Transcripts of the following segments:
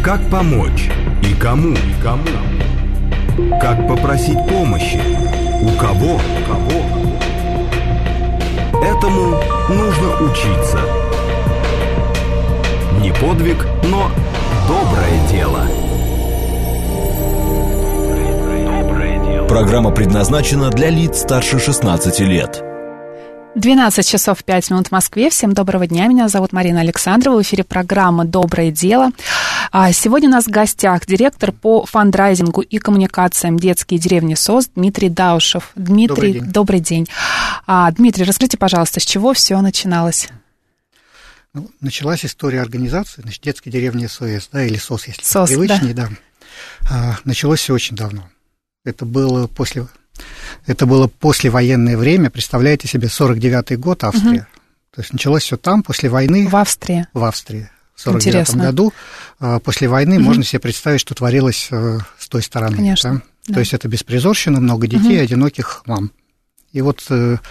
Как помочь и кому? Как попросить помощи? У кого? Этому нужно учиться. Не подвиг, но доброе дело. Программа предназначена для лиц старше 16 лет. 12 часов 5 минут в Москве. Всем доброго дня. Меня зовут Марина Александрова. В эфире программа «Доброе дело». Сегодня у нас в гостях директор по фандрайзингу и коммуникациям детские деревни СОС Дмитрий Даушев. Дмитрий, добрый день. Дмитрий, расскажите, пожалуйста, с чего все начиналось? Началась история организации, значит, детские деревни СОС, да, или СОС, если СОС, привычнее, да. Началось все очень давно. Это было послевоенное время, представляете себе, 49-й год, Австрия. То есть началось все там, после войны. В Австрии. В 49-м году. После войны можно себе представить, что творилось с той стороны. Конечно. Да? То есть это беспризорщина, много детей, одиноких мам. И вот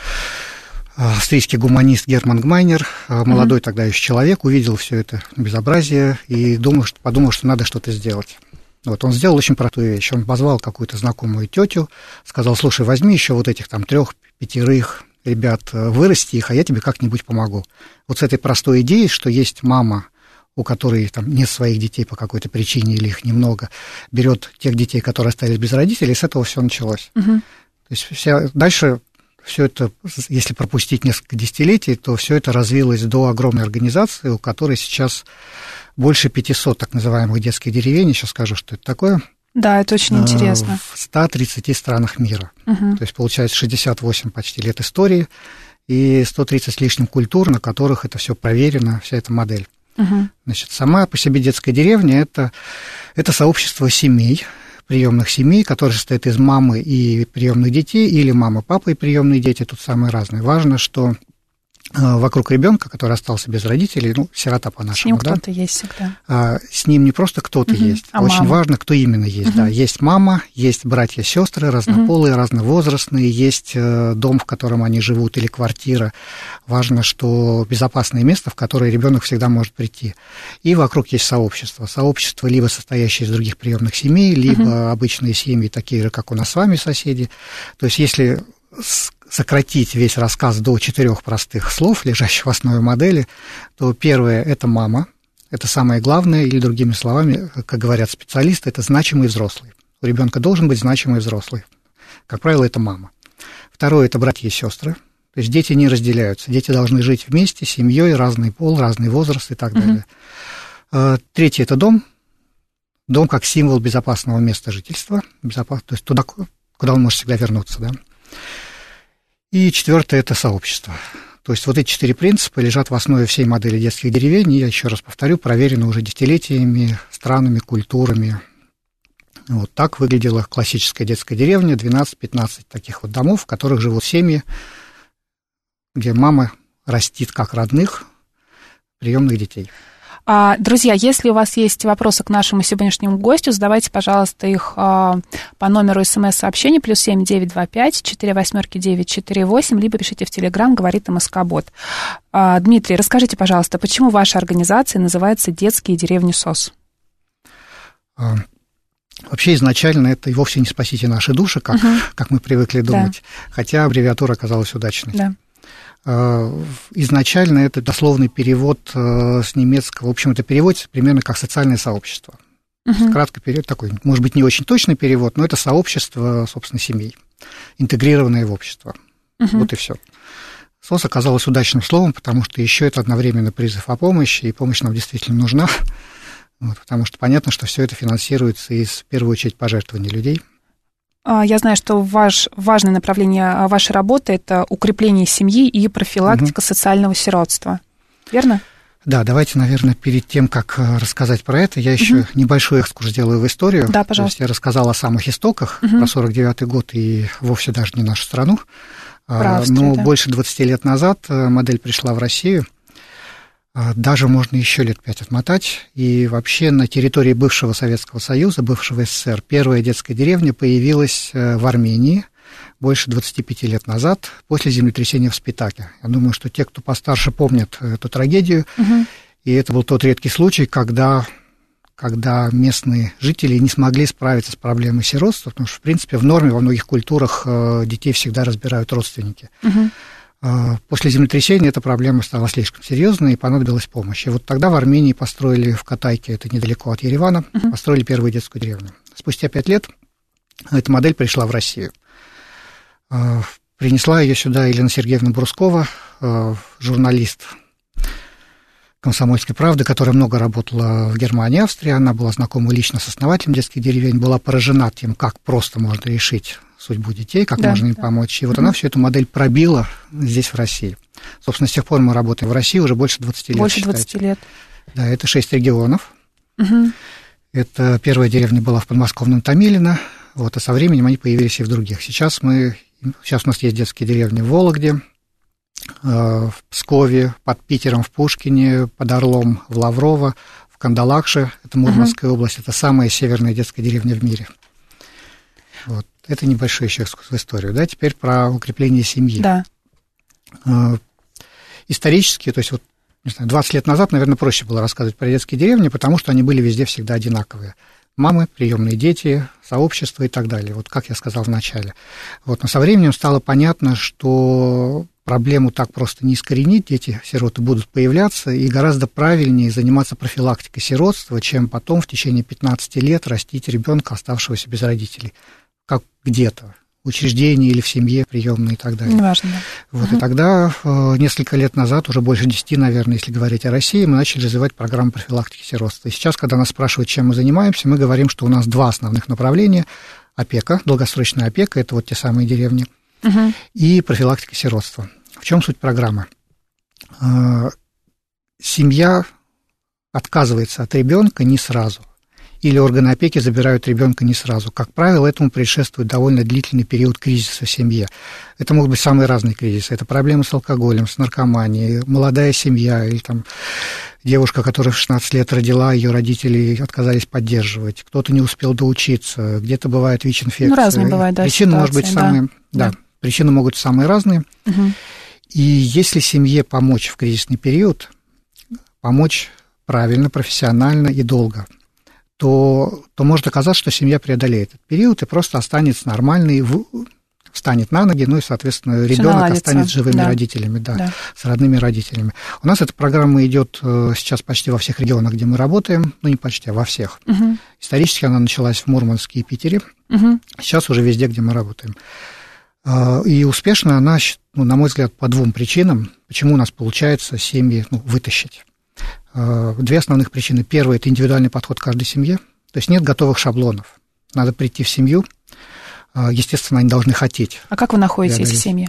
австрийский гуманист Герман Гмайнер, молодой тогда еще человек, увидел все это безобразие и подумал, что надо что-то сделать. Вот, он сделал очень простую вещь. Он позвал какую-то знакомую тетю, сказал: слушай, возьми еще вот этих там 3-5 ребят, вырасти их, а я тебе как-нибудь помогу. Вот с этой простой идеей, что есть мама, у которой там нет своих детей по какой-то причине или их немного, берет тех детей, которые остались без родителей, и с этого все началось. То есть дальше все это, если пропустить несколько десятилетий, то все это развилось до огромной организации, у которой сейчас больше 500 так называемых детских деревень. Сейчас скажу, что это такое. Да, это очень интересно. В 130 странах мира. То есть, получается, 68 почти лет истории и 130 с лишним культур, на которых это все проверено, вся эта модель. Значит, сама по себе детская деревня – это сообщество семей, приемных семей, которые состоят из мамы и приемных детей, или мама, папа и приемные дети, тут самые разные. Важно, что вокруг ребенка, который остался без родителей, сирота по-нашему. С ним кто-то есть всегда. С ним не просто кто-то есть, а очень важно, кто именно есть. Да. Есть мама, есть братья, сестры, разнополые, разновозрастные, есть дом, в котором они живут, или квартира. Важно, что безопасное место, в которое ребенок всегда может прийти. И вокруг есть сообщество. Сообщество либо состоящее из других приемных семей, либо обычные семьи, такие же, как у нас с вами соседи. То есть, если сократить весь рассказ до 4 простых слов, лежащих в основе модели, то первое – это мама, это самое главное, или другими словами, как говорят специалисты, это значимый взрослый. У ребенка должен быть значимый взрослый. Как правило, это мама. Второе – это братья и сестры. То есть дети не разделяются, дети должны жить вместе, семьей, разный пол, разный возраст и так далее. Третье – это дом. Дом как символ безопасного места жительства, то есть туда, куда он может всегда вернуться, да. И четвертое – это сообщество. То есть вот эти 4 принципа лежат в основе всей модели детских деревень, и, я еще раз повторю, проверены уже десятилетиями, странами, культурами. Вот так выглядела классическая детская деревня, 12-15 таких вот домов, в которых живут семьи, где мама растит как родных приемных детей. Друзья, если у вас есть вопросы к нашему сегодняшнему гостю, задавайте, пожалуйста, их по номеру СМС-сообщения +7 925 48 948, либо пишите в Телеграм, говорит МСК-бот. Дмитрий, расскажите, пожалуйста, почему ваша организация называется «Детские деревни СОС»? Вообще изначально это и вовсе не «Спасите наши души», как мы привыкли думать, хотя аббревиатура оказалась удачной. Да. Изначально это дословный перевод с немецкого. В общем, это переводится примерно как «социальное сообщество». Кратко перевод такой, может быть, не очень точный перевод, но это сообщество, собственно, семей, интегрированное в общество. Вот и все. СОС оказалось удачным словом, потому что еще это одновременно призыв о помощи, и помощь нам действительно нужна, потому что понятно, что все это финансируется из, в первую очередь, пожертвований людей. Я знаю, что важное направление вашей работы – это укрепление семьи и профилактика социального сиротства. Верно? Да, давайте, наверное, перед тем, как рассказать про это, я еще небольшой экскурс сделаю в историю. Да, пожалуйста. То есть я рассказал о самых истоках, про 49-й год и вовсе даже не нашу страну. Но больше 20 лет назад модель пришла в Россию. Даже можно еще лет 5 отмотать. И вообще на территории бывшего Советского Союза, бывшего СССР, первая детская деревня появилась в Армении больше 25 лет назад, после землетрясения в Спитаке. Я думаю, что те, кто постарше, помнят эту трагедию. И это был тот редкий случай, когда когда местные жители не смогли справиться с проблемой сиротства, потому что, в принципе, в норме во многих культурах детей всегда разбирают родственники. После землетрясения эта проблема стала слишком серьезной, и понадобилась помощь. И вот тогда в Армении построили в Катайке, это недалеко от Еревана, построили первую детскую деревню. Спустя 5 лет эта модель пришла в Россию. Принесла ее сюда Елена Сергеевна Брускова, журналист «Комсомольской правды», которая много работала в Германии и Австрии. Она была знакома лично с основателем детских деревень, была поражена тем, как просто можно решить судьбу детей, как можно им помочь. И вот она всю эту модель пробила здесь, в России. Собственно, с тех пор мы работаем в России уже больше 20 лет. Больше 20 лет. Да, это 6 регионов. Это первая деревня была в подмосковном Томилино, вот, а со временем они появились и в других. Сейчас у нас есть детские деревни в Вологде, в Пскове, под Питером, в Пушкине, под Орлом, в Лаврово, в Кандалакше, это Мурманская область, это самая северная детская деревня в мире. Вот. Это небольшой еще экскурс в историю. Да? Теперь про укрепление семьи. Да. Исторически, то есть вот, не знаю, 20 лет назад, наверное, проще было рассказывать про детские деревни, потому что они были везде всегда одинаковые. Мамы, приемные дети, сообщества и так далее, вот как я сказал в начале. Вот, но со временем стало понятно, что проблему так просто не искоренить, дети-сироты будут появляться, и гораздо правильнее заниматься профилактикой сиротства, чем потом в течение 15 лет растить ребенка, оставшегося без родителей, как где-то, в учреждении или в семье приемной и так далее. Неважно, да. Вот, и тогда, несколько лет назад, уже больше 10, наверное, если говорить о России, мы начали развивать программу профилактики сиротства. И сейчас, когда нас спрашивают, чем мы занимаемся, мы говорим, что у нас 2 основных направления. Опека, долгосрочная опека, это вот те самые деревни, и профилактика сиротства. В чем суть программы? Семья отказывается от ребенка не сразу, или органы опеки забирают ребенка не сразу. Как правило, этому предшествует довольно длительный период кризиса в семье. Это могут быть самые разные кризисы. Это проблемы с алкоголем, с наркоманией, молодая семья, или там девушка, которая в 16 лет родила, ее родители отказались поддерживать. Кто-то не успел доучиться, где-то бывает ВИЧ-инфекция. Ну, разные бывают, да, причины, может быть, самые... Да, причины могут быть самые разные. И если семье помочь в кризисный период, помочь правильно, профессионально и долго, то может оказаться, что семья преодолеет этот период и просто останется нормальной, встанет на ноги, ну и, соответственно, ребенок останется живыми родителями, с родными родителями. У нас эта программа идет сейчас почти во всех регионах, где мы работаем, ну не почти, а во всех. Исторически она началась в Мурманске и Питере, сейчас уже везде, где мы работаем. И успешно она, на мой взгляд, по 2 причинам, почему у нас получается семьи вытащить. 2 основных причины. Первая – это индивидуальный подход к каждой семье. То есть нет готовых шаблонов. Надо прийти в семью. Естественно, они должны хотеть. А как вы находите эти семьи?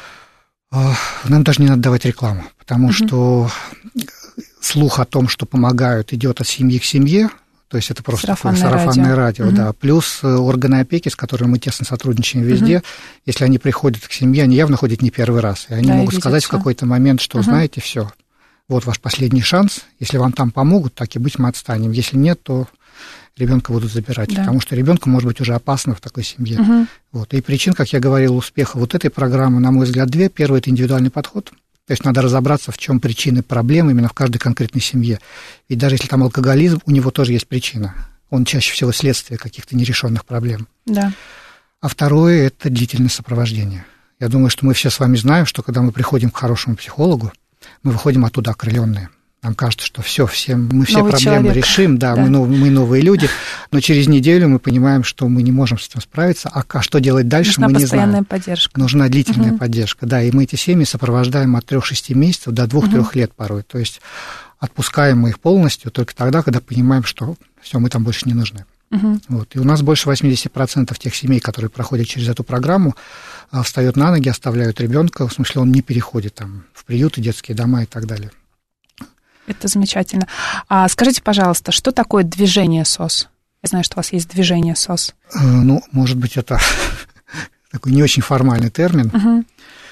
Нам даже не надо давать рекламу, потому что слух о том, что помогают, идет от семьи к семье. То есть это просто сарафанное радио, да. Плюс органы опеки, с которыми мы тесно сотрудничаем везде, если они приходят к семье, они явно ходят не первый раз. И они могут сказать в какой-то момент, что, знаете, все, вот ваш последний шанс. Если вам там помогут, так и быть, мы отстанем. Если нет, то ребенка будут забирать, потому что ребенку может быть уже опасно в такой семье. Вот. И причин, как я говорил, успеха вот этой программы, на мой взгляд, 2. Первый – это индивидуальный подход. То есть надо разобраться, в чем причины проблем именно в каждой конкретной семье. Ведь даже если там алкоголизм, у него тоже есть причина. Он чаще всего следствие каких-то нерешенных проблем. Да. А второе – это длительное сопровождение. Я думаю, что мы все с вами знаем, что когда мы приходим к хорошему психологу, мы выходим оттуда окрыленные. Нам кажется, что мы все проблемы решим, мы новые люди, но через неделю мы понимаем, что мы не можем с этим справиться, а что делать дальше, мы не знаем. Нужна постоянная поддержка. Нужна длительная поддержка, да, и мы эти семьи сопровождаем от 3-6 месяцев до 2-3 лет порой, то есть отпускаем мы их полностью только тогда, когда понимаем, что все, мы там больше не нужны. Вот. И у нас больше 80% тех семей, которые проходят через эту программу, встают на ноги, оставляют ребенка, в смысле он не переходит там в приюты, детские дома и так далее. Это замечательно. А скажите, пожалуйста, что такое движение СОС? Я знаю, что у вас есть движение СОС. Ну, может быть, это такой не очень формальный термин.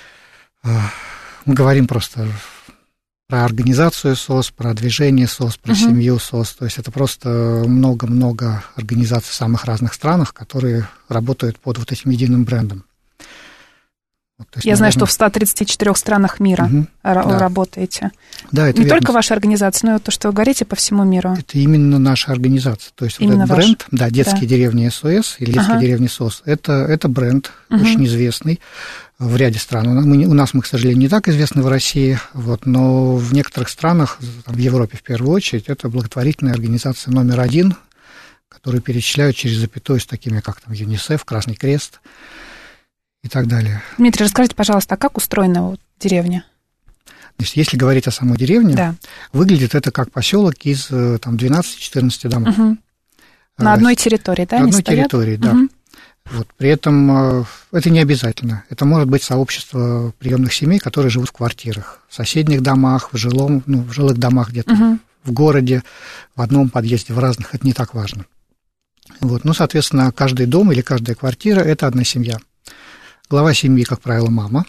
Мы говорим просто про организацию СОС, про движение СОС, про семью СОС. То есть это просто много-много организаций в самых разных странах, которые работают под вот этим единым брендом. Я знаю, что в 134 странах мира работаете. Да, это не верно. Только ваша организация, но и то, что вы говорите, по всему миру. Это именно наша организация. То есть именно вот этот бренд, да, детские деревни СОС или детские деревни СОС, это бренд очень известный в ряде стран. У нас мы, к сожалению, не так известны в России, но в некоторых странах, в Европе в первую очередь, это благотворительная организация номер 1, которую перечисляют через запятую с такими, как там ЮНИСЕФ, Красный Крест и так далее. Dmitry, расскажите, пожалуйста, а как устроена деревня? Значит, если говорить о самой деревне, выглядит это как поселок из 12-14 домов. На одной территории, да? На одной территории, да. При этом это не обязательно. Это может быть сообщество приемных семей, которые живут в квартирах, в соседних домах, в жилых домах где-то, в городе, в одном подъезде, в разных. Это не так важно. Соответственно, каждый дом или каждая квартира – это одна семья. Глава семьи, как правило, мама.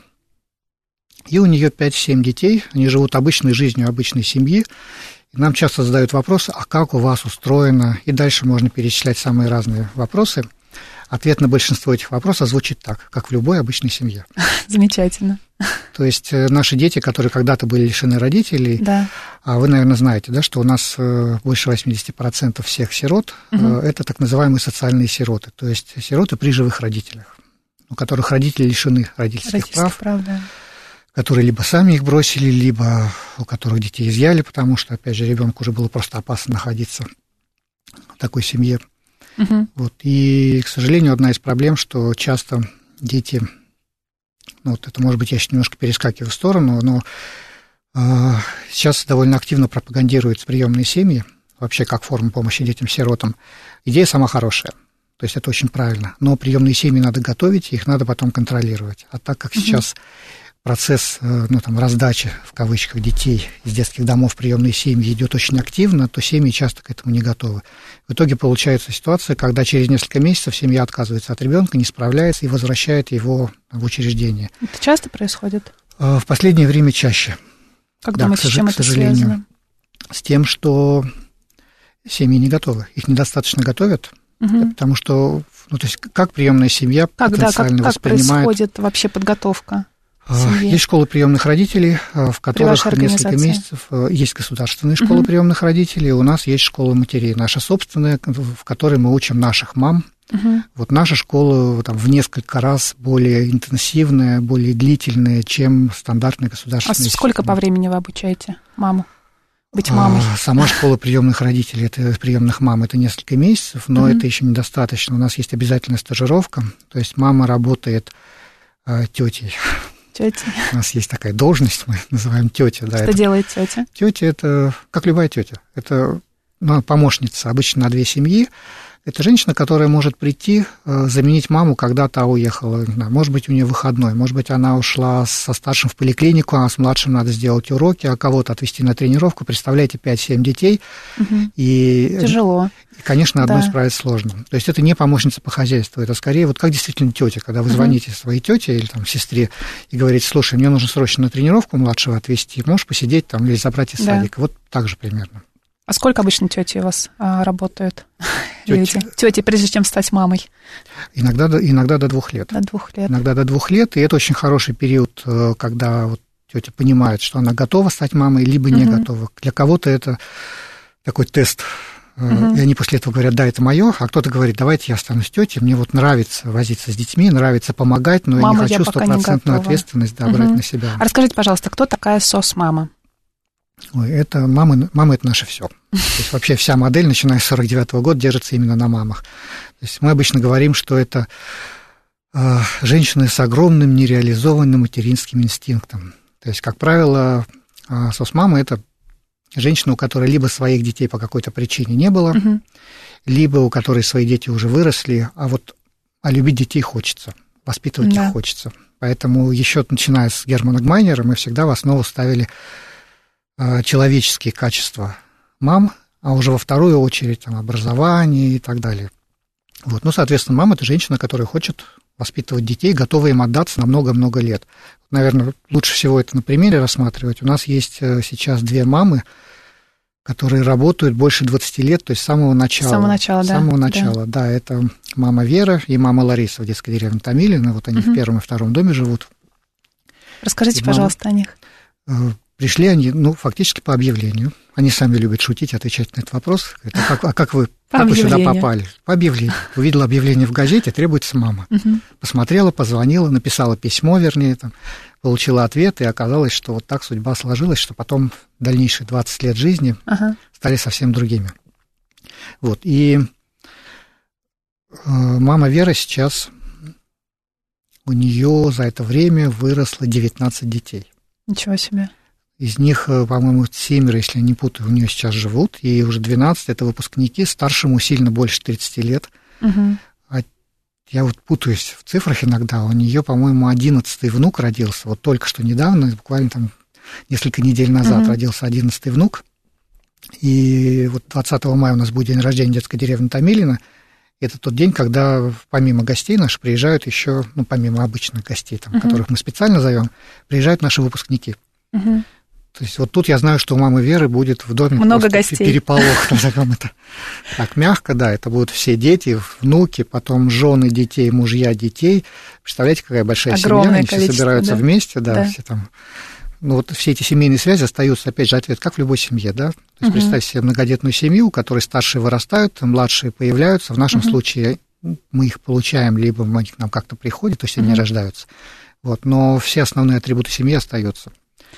И у нее 5-7 детей. Они живут обычной жизнью обычной семьи. И нам часто задают вопросы, а как у вас устроено? И дальше можно перечислять самые разные вопросы. Ответ на большинство этих вопросов звучит так, как в любой обычной семье. Замечательно. То есть наши дети, которые когда-то были лишены родителей, вы, наверное, знаете, что у нас больше 80% всех сирот это так называемые социальные сироты, то есть сироты при живых родителях, у которых родители лишены родительских прав, которые либо сами их бросили, либо у которых детей изъяли, потому что, опять же, ребенку уже было просто опасно находиться в такой семье. И, к сожалению, одна из проблем, что часто дети, это, может быть, я сейчас немножко перескакиваю в сторону, но сейчас довольно активно пропагандируются приемные семьи, вообще как форма помощи детям-сиротам. Идея сама хорошая, то есть это очень правильно, но приемные семьи надо готовить, их надо потом контролировать. А так как сейчас процесс раздачи, в кавычках, детей из детских домов в приемные семьи идет очень активно, то семьи часто к этому не готовы. В итоге получается ситуация, когда через несколько месяцев семья отказывается от ребенка, не справляется и возвращает его в учреждение. Это часто происходит? В последнее время чаще. Как думаете, с чем это связано? С тем, что семьи не готовы, их недостаточно готовят, потому что, как приемная семья потенциально воспринимает... Как происходит вообще подготовка? Есть школы приемных родителей, в которых несколько месяцев есть государственные школы приемных родителей, у нас есть школа матерей, наша собственная, в которой мы учим наших мам. Наша школа в несколько раз более интенсивная, более длительная, чем стандартная государственная система. Сколько по времени вы обучаете маму быть мамой? Сама школа приемных родителей, приемных мам, это несколько месяцев, но это еще недостаточно. У нас есть обязательная стажировка, то есть мама работает тетей. У нас есть такая должность, мы называем тетя. Что делает тетя? Тетя это как любая тетя. Это помощница обычно на 2 семьи. Это женщина, которая может прийти, заменить маму, когда та уехала. Может быть, у нее выходной, может быть, она ушла со старшим в поликлинику, а с младшим надо сделать уроки, а кого-то отвезти на тренировку. Представляете, 5-7 детей. И, тяжело. И, конечно, одной справиться сложно. То есть это не помощница по хозяйству, это скорее как действительно тетя, когда вы звоните своей тете или сестре и говорите: слушай, мне нужно срочно на тренировку младшего отвезти, можешь посидеть или забрать из садика. Вот так же примерно. А сколько обычно тети у вас работают? Тети, прежде чем стать мамой? Иногда до 2 лет. До 2 лет. Иногда до 2 лет, и это очень хороший период, когда тетя понимает, что она готова стать мамой, либо не готова. Для кого-то это такой тест. И они после этого говорят: да, это мое, а кто-то говорит: давайте я останусь тетей, мне нравится возиться с детьми, нравится помогать, но я не хочу стопроцентную ответственность брать на себя. А расскажите, пожалуйста, кто такая СОС-мама? Это мама это наше все. То есть вообще вся модель, начиная с 1949 года, держится именно на мамах. То есть мы обычно говорим, что это женщины с огромным нереализованным материнским инстинктом. То есть, как правило, СОС-мама – это женщина, у которой либо своих детей по какой-то причине не было, либо у которой свои дети уже выросли, а любить детей хочется, воспитывать их хочется. Поэтому еще начиная с Германа Гмайнера мы всегда в основу ставили человеческие качества мам, а уже во вторую очередь образование и так далее. Соответственно, мама – это женщина, которая хочет воспитывать детей, готова им отдаться на много-много лет. Наверное, лучше всего это на примере рассматривать. У нас есть сейчас 2 мамы, которые работают больше 20 лет, то есть с самого начала. С самого начала, да. С самого начала, да. Это мама Вера и мама Лариса в детской деревне Томилино. Они в 1-м и 2-м доме живут. Расскажите, пожалуйста, о них. Пришли они, фактически по объявлению. Они сами любят шутить, отвечать на этот вопрос. Как вы сюда попали? По объявлению. Увидела объявление в газете, требуется мама. Посмотрела, позвонила, написала письмо, получила ответ, и оказалось, что вот так судьба сложилась, что потом дальнейшие 20 лет жизни стали совсем другими. И мама Вера сейчас, у нее за это время выросло 19 детей. Ничего себе. Из них, по-моему, 7, если я не путаю, у нее сейчас живут, и уже 12 – это выпускники, старшему сильно больше 30 лет. А я путаюсь в цифрах иногда, у нее, по-моему, 11-й внук родился, вот только что недавно, буквально там несколько недель назад родился 11-й внук, и 20 мая у нас будет день рождения детской деревни Томилино. Это тот день, когда помимо гостей наших приезжают еще, помимо обычных гостей, которых мы специально зовем, приезжают наши выпускники. То есть тут я знаю, что у мамы Веры будет в доме много гостей. Переполох, назовем это так мягко, да, это будут все дети, внуки, потом жены детей, мужья детей. Представляете, какая большая семья, они все собираются вместе, все там. Все эти семейные связи остаются, опять же, ответ, как в любой семье, да. То есть представьте себе многодетную семью, у которой старшие вырастают, младшие появляются. В нашем случае мы их получаем, либо они к нам как-то приходят, то есть они рождаются. Но все основные атрибуты семьи остаются.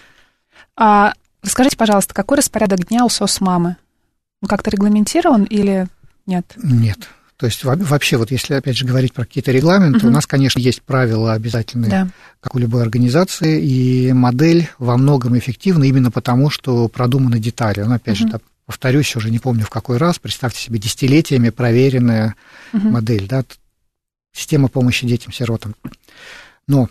Расскажите, пожалуйста, какой распорядок дня у СОС-мамы? Он как-то регламентирован или нет? Нет. То есть вообще, если опять же говорить про какие-то регламенты, у нас, конечно, есть правила обязательные, как у любой организации, и модель во многом эффективна именно потому, что продуманы детали. Опять же, повторюсь, уже не помню в какой раз, представьте себе десятилетиями проверенная модель, да, система помощи детям-сиротам. Но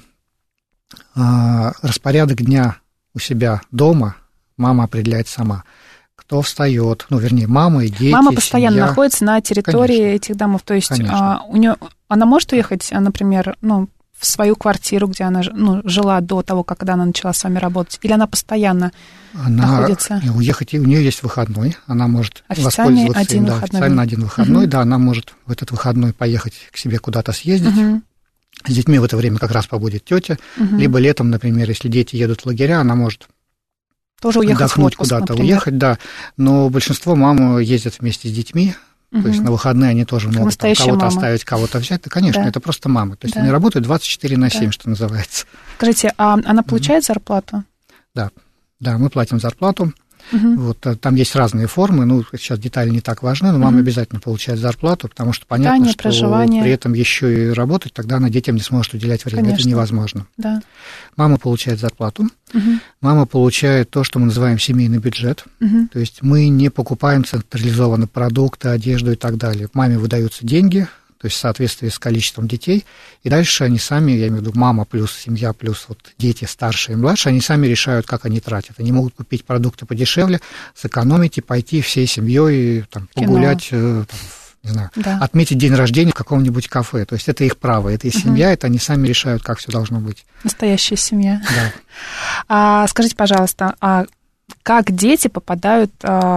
распорядок дня у себя дома мама определяет сама. Кто встает, мама и дети. Мама постоянно находится на территории этих домов. То есть она может уехать, например, в свою квартиру, где она жила до того, когда она начала с вами работать, или она постоянно находится? Уехать, у нее есть выходной, она может воспользоваться официально один выходной, да, она может в этот выходной поехать к себе куда-то съездить. С детьми в это время как раз побудет тетя, либо летом, например, если дети едут в лагеря, она может тоже уехать отдохнуть куда-то, уехать, да. Но большинство мам ездят вместе с детьми, то есть на выходные они тоже могут кого-то оставить, кого-то взять. Да, конечно, это просто мамы. То есть они работают 24/7, что называется. Скажите, а она получает зарплату? Да, мы платим зарплату. Там есть разные формы, сейчас детали не так важны, но мама обязательно получает зарплату, потому что понятно, что при этом еще и работать, тогда она детям не сможет уделять время, это невозможно. Да. Мама получает зарплату, мама получает то, что мы называем семейный бюджет, то есть мы не покупаем централизованно продукты, одежду и так далее. Маме выдаются деньги, то есть в соответствии с количеством детей, и дальше они сами, я имею в виду мама плюс семья, плюс дети старшие и младшие, они сами решают, как они тратят. Они могут купить продукты подешевле, сэкономить и пойти всей семьей погулять, отметить день рождения в каком-нибудь кафе. То есть это их право, это их семья, это они сами решают, как все должно быть. Настоящая семья. Да. Скажите, пожалуйста, как дети попадают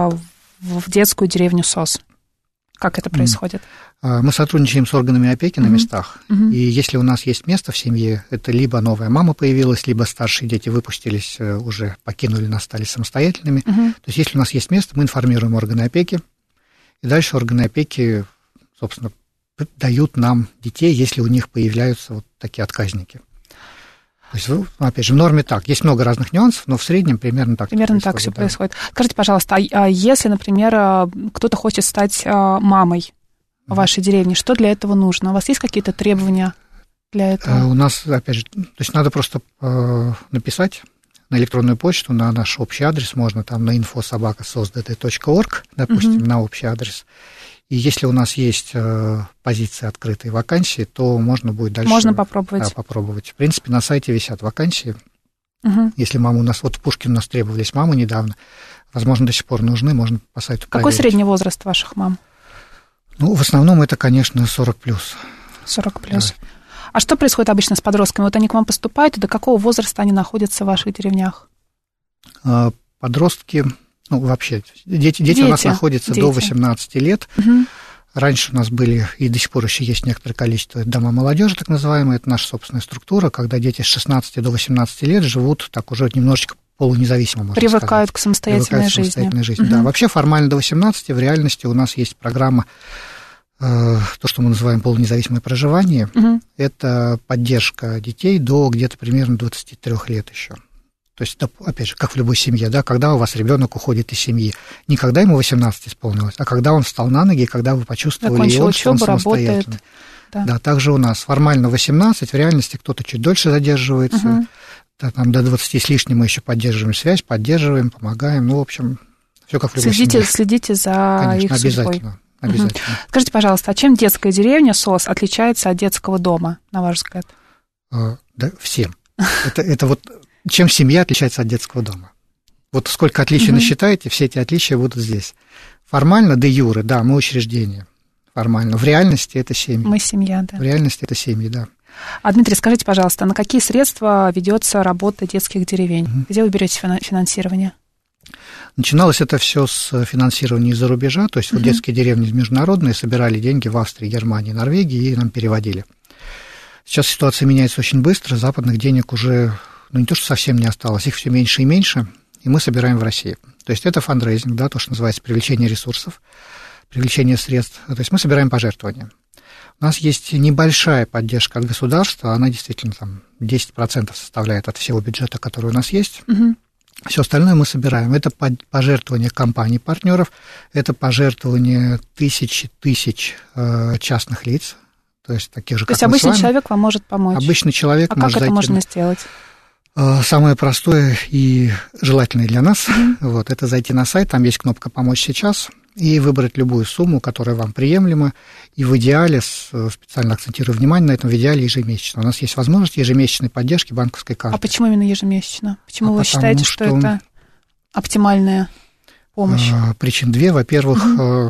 в детскую деревню СОС? Как это происходит? Мы сотрудничаем с органами опеки на местах, и если у нас есть место в семье, это либо новая мама появилась, либо старшие дети выпустились, уже покинули нас, стали самостоятельными. То есть если у нас есть место, мы информируем органы опеки, и дальше органы опеки, собственно, дают нам детей, если у них появляются такие отказники. То есть, опять же, в норме так. Есть много разных нюансов, но в среднем примерно так. Примерно так все происходит. Скажите, пожалуйста, а если, например, кто-то хочет стать мамой в вашей деревне, что для этого нужно? У вас есть какие-то требования для этого? У нас, опять же, то есть надо просто написать на электронную почту, на наш общий адрес, можно там на info@sosdd.org, допустим, на общий адрес. И если у нас есть позиция открытой вакансии, то можно будет дальше... Можно попробовать. Да, попробовать. В принципе, на сайте висят вакансии. Если мама у нас... В Пушкине у нас требовались мамы недавно. Возможно, до сих пор нужны, можно по сайту проверить. Какой средний возраст ваших мам? В основном это, конечно, 40+. 40+. Да. А что происходит обычно с подростками? Они к вам поступают, и до какого возраста они находятся в ваших деревнях? Подростки... вообще, дети у нас находятся до 18 лет. Раньше у нас были, и до сих пор еще есть некоторое количество дома молодежи, так называемые, это наша собственная структура, когда дети с 16 до 18 лет живут так уже немножечко полунезависимо, можно сказать. Привыкают к самостоятельной жизни. Да, вообще формально до 18, в реальности у нас есть программа, то, что мы называем полунезависимое проживание, это поддержка детей до где-то примерно 23 лет еще. То есть, опять же, как в любой семье, да, когда у вас ребенок уходит из семьи, не когда ему 18 исполнилось, а когда он встал на ноги, когда вы почувствовали, что он самостоятельный. Да, также у нас формально 18, в реальности кто-то чуть дольше задерживается, да, там до 20 с лишним мы еще поддерживаем связь, поддерживаем, помогаем, ну, в общем, все как в любой семье. Следите за Конечно, их судьбой. Обязательно. Скажите, пожалуйста, а чем детская деревня СОС отличается от детского дома, на ваш взгляд? Да, всем. Это вот чем семья отличается от детского дома. Вот сколько отличий насчитаете, все эти отличия будут здесь. Формально, де юре, да, мы учреждение. Формально. В реальности это семьи. Мы семья, да. В реальности это семьи, да. А, Дмитрий, скажите, пожалуйста, на какие средства ведется работа детских деревень? Где вы берете финансирование? Начиналось это все с финансирования из-за рубежа, то есть вот детские деревни международные собирали деньги в Австрии, Германии, Норвегии и нам переводили. Сейчас ситуация меняется очень быстро, западных денег уже, не то что совсем не осталось, их все меньше и меньше, и мы собираем в России. То есть это фандрейзинг, да, то, что называется привлечение ресурсов, привлечение средств, то есть мы собираем пожертвования. У нас есть небольшая поддержка от государства, она действительно там 10% составляет от всего бюджета, который у нас есть. Все остальное мы собираем. Это пожертвования компаний-партнеров, это пожертвования тысяч частных лиц, то есть таких же, как мы с вами. То есть обычный человек вам может помочь? Обычный человек может как это можно сделать? Самое простое и желательное для нас, вот, это зайти на сайт, там есть кнопка «Помочь сейчас», и выбрать любую сумму, которая вам приемлема, и в идеале, специально акцентирую внимание на этом, в идеале ежемесячно. У нас есть возможность ежемесячной поддержки банковской карты. А почему именно ежемесячно? Почему вы считаете, что это оптимальная помощь? Причин две. Во-первых,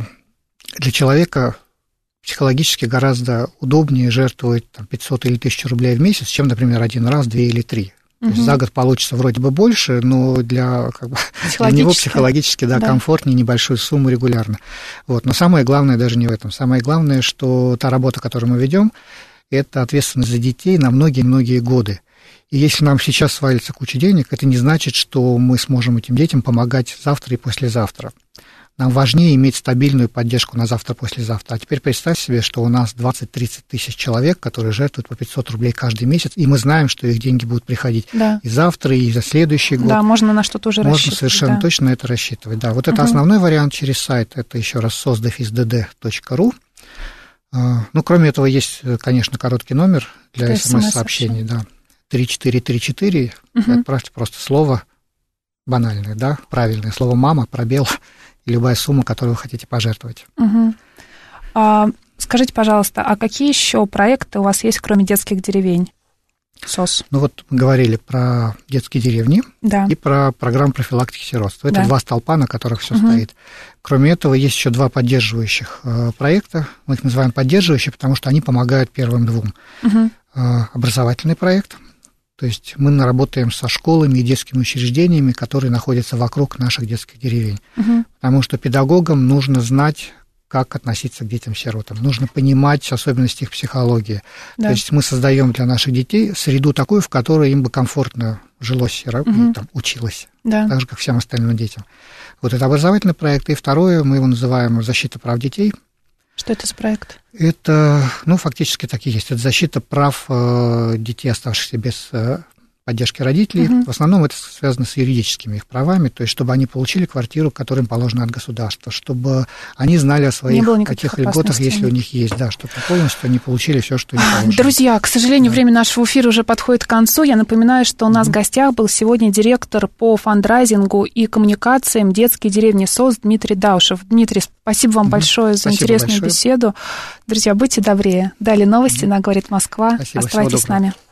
для человека психологически гораздо удобнее жертвовать 500 или 1000 рублей в месяц, чем, например, один раз, 2 или 3. То есть за год получится вроде бы больше, но для него психологически комфортнее небольшую сумму регулярно. Вот. Но самое главное даже не в этом. Самое главное, что та работа, которую мы ведем, это ответственность за детей на многие-многие годы. И если нам сейчас свалится куча денег, это не значит, что мы сможем этим детям помогать завтра и послезавтра. Нам важнее иметь стабильную поддержку на завтра-послезавтра. А теперь представь себе, что у нас 20-30 тысяч человек, которые жертвуют по 500 рублей каждый месяц, и мы знаем, что их деньги будут приходить и завтра, и за следующий год. Да, можно на что-то уже рассчитывать. Можно совершенно точно на это рассчитывать. Да, вот это основной вариант через сайт, это еще раз sosdefisdd.ru. Ну, кроме этого, есть, конечно, короткий номер для СМС-сообщений, да, 3434, отправьте просто слово банальное, да, правильное слово «мама», пробел, и любая сумма, которую вы хотите пожертвовать. Скажите, пожалуйста, а какие еще проекты у вас есть, кроме детских деревень? СОС. Ну вот мы говорили про детские деревни и про программу профилактики сиротства. Это два столпа, на которых все стоит. Кроме этого, есть еще два поддерживающих проекта. Мы их называем поддерживающие, потому что они помогают первым двум. Образовательный проект. То есть мы работаем со школами и детскими учреждениями, которые находятся вокруг наших детских деревень. Потому что педагогам нужно знать, как относиться к детям-сиротам. Нужно понимать особенности их психологии. То есть мы создаем для наших детей среду такую, в которой им бы комфортно жилось и там, училось. Так же, как всем остальным детям. Вот это образовательный проект. И второе, мы его называем «Защита прав детей». Что это за проект? Это, фактически так и есть. Это защита прав детей, оставшихся без поддержки родителей. В основном это связано с юридическими их правами, то есть чтобы они получили квартиру, которая им положена от государства, чтобы они знали о своих каких льготах, если у них есть, да, чтобы полностью они получили все, что им положено. Друзья, к сожалению, время нашего эфира уже подходит к концу. Я напоминаю, что у нас в гостях был сегодня директор по фандрайзингу и коммуникациям детской деревни СОС Дмитрий Даушев. Дмитрий, спасибо вам большое за интересную беседу. Друзья, будьте добрее. Далее новости на «Говорит Москва». Спасибо, оставайтесь с нами.